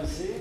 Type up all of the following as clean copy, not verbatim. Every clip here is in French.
commencer.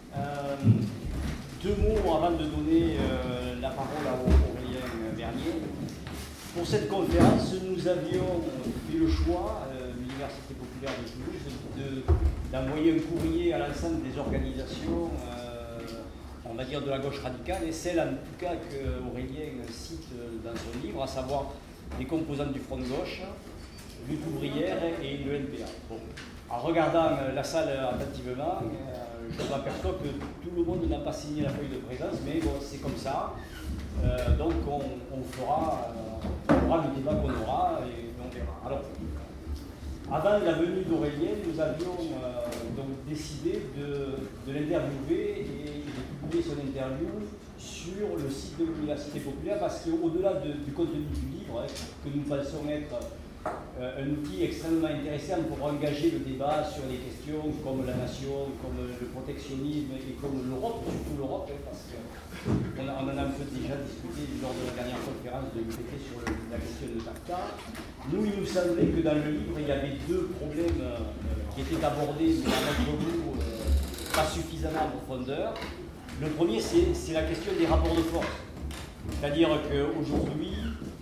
Deux mots avant de donner la parole à Aurélien Vernier. Pour cette conférence, nous avions fait le choix, l'Université populaire de Toulouse, d'envoyer un courrier à l'ensemble des organisations, on va dire de la gauche radicale, et celle en tout cas qu'Aurélien cite dans son livre, à savoir les composantes du Front de gauche, Lutte ouvrière et le NPA. Bon. En regardant la salle attentivement, je m'aperçois que tout le monde n'a pas signé la feuille de présence, mais bon, c'est comme ça. Donc on fera le débat qu'on aura et on verra. Alors, avant la venue d'Aurélien, nous avions donc décidé de l'interviewer et de publier son interview sur le site de l'Université populaire, parce qu'au-delà du contenu du livre, que nous pensons être un outil extrêmement intéressant pour engager le débat sur des questions comme la nation, comme le protectionnisme et comme l'Europe, surtout l'Europe, parce qu'on en a un peu déjà discuté lors de la dernière conférence de l'UPT sur la question de TACTA. Nous, il nous semblait que dans le livre, il y avait deux problèmes qui étaient abordés, mais à notre goût, pas suffisamment en profondeur. Le premier, c'est la question des rapports de force. C'est-à-dire qu'aujourd'hui,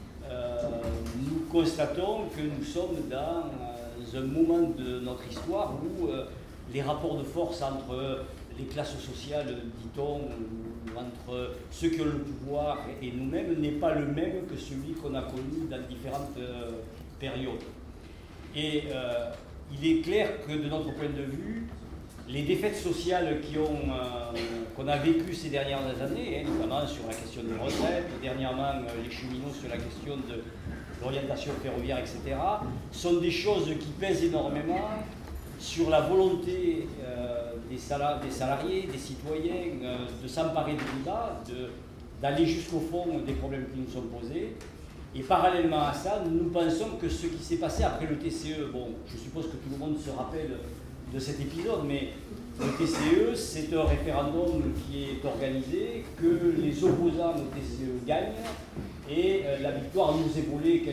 nous constatons que nous sommes dans un moment de notre histoire où les rapports de force entre les classes sociales, dit-on, ou entre ceux qui ont le pouvoir et nous-mêmes n'est pas le même que celui qu'on a connu dans différentes périodes. Et il est clair que de notre point de vue, les défaites sociales qu'on a vécues ces dernières années, notamment sur la question des retraites, dernièrement les cheminots sur la question de l'orientation ferroviaire, etc., sont des choses qui pèsent énormément sur la volonté des salariés, des citoyens, de s'emparer du débat, d'aller jusqu'au fond des problèmes qui nous sont posés. Et parallèlement à ça, nous pensons que ce qui s'est passé après le TCE, bon, je suppose que tout le monde se rappelle de cet épisode, mais le TCE, c'est un référendum qui est organisé, que les opposants au TCE gagnent, et la victoire nous est volée